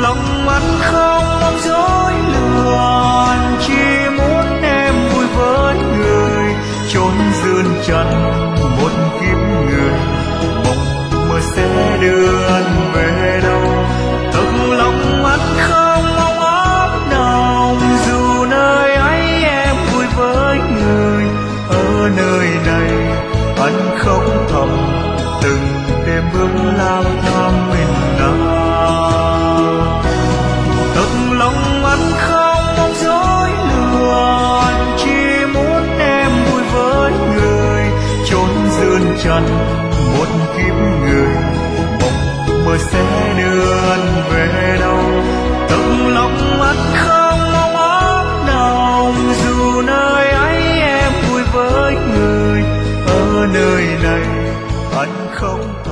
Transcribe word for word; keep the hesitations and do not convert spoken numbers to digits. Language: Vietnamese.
lòng anh không mong dối lừa, anh chỉ muốn em vui với người chốn dương trần một kiếp người, mộng mơ sẽ đưa anh về đâu. Thật lòng anh không mong ấm nồng, dù nơi ấy em vui với người, ở nơi này anh không thầm từng đêm bước lang thang mình nào. Thật lòng anh không mong dối lừa, anh chỉ muốn em vui với người chốn dương trần một kiếp người, mộng mơ sẽ đưa anh về đâu. Thật lòng anh không mong ấm nồng, dù nơi ấy em vui với người, ở nơi này anh không